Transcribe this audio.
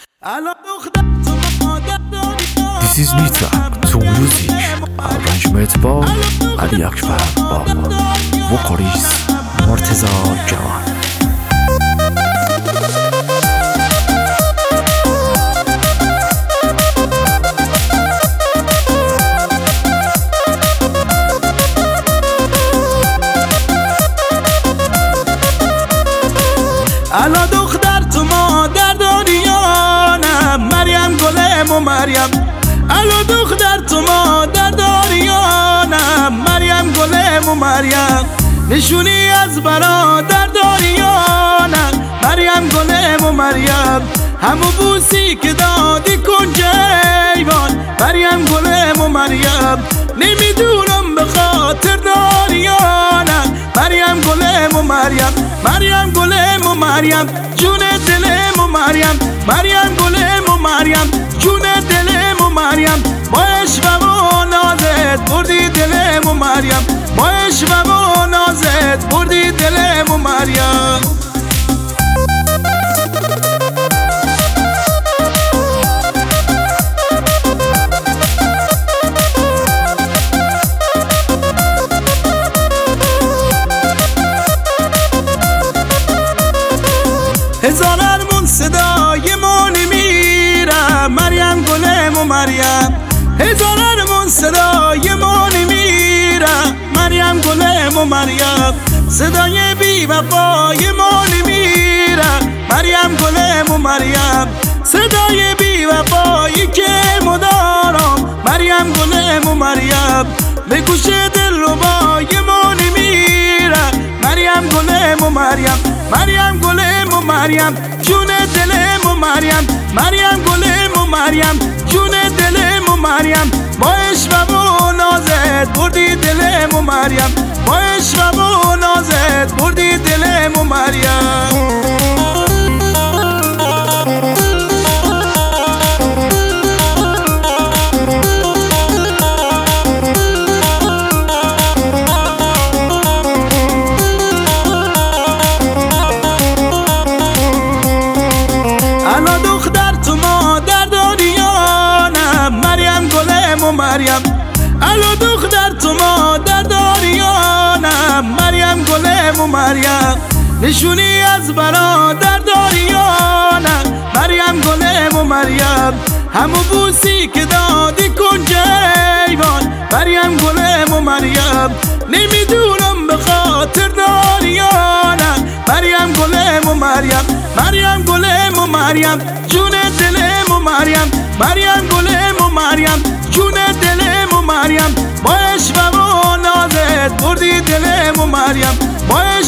This is Mitra to music arrangement با علی اکبر بابا وکالیست مرتضی جوان. الا دختر تو مادر داریانم مریم گلم و مریم. الا دختر تو مادر داریانم مریم گلم و مریم. نشونی از برادر داریانم مریم گلم و مریم. همو بوسی که دادی کن جیوان مریم گلم و مریم. نمیدونم به خاطر داریانم مریم گلم و مریم. مریم گلم و مریم جون دلم و مریم. مریم گلم و مریم جون دلم و مریم. با عشق و نازت بردی دلم و مریم. با عشق و نازت بردی دلم و مریم. هزار ارمون صدای ما نمیرم مریم گلم و مریم. هزار ارمون صدای ما نمیرم مریم گلم و مریم. صدای بی وفای ما نمیرم مریم گلم و مریم. صدای بی وفایی که مدارم مریم گلم و مریم. به گوش دلربای ما نمیرم مریم گلم و مریم. مریم گلم و مریم جون دلم و مریم. مریم گلم و مریم جون دلم و مریم. با عشق و نازت بردی دلم و مریم. با عشق و نازت بردی دلم و مریم. الا دختر تو مادر داریانم مریم گلم و مریم. الا دختر تو مادر داریانم مریم گلم و مریم. نشونی از برادر داریانم مریم گلم و مریم. همو بوسی که دادی کن جیوان مریم گلم و مریم. نمیدونم به خاطر داریانم مریم گلم و مریم. مریم گلم و مریم جون دلم و مریم. مریم گلم و مریم جون دلم و مریم. با عشق و نازت بردی دلم و مریم. با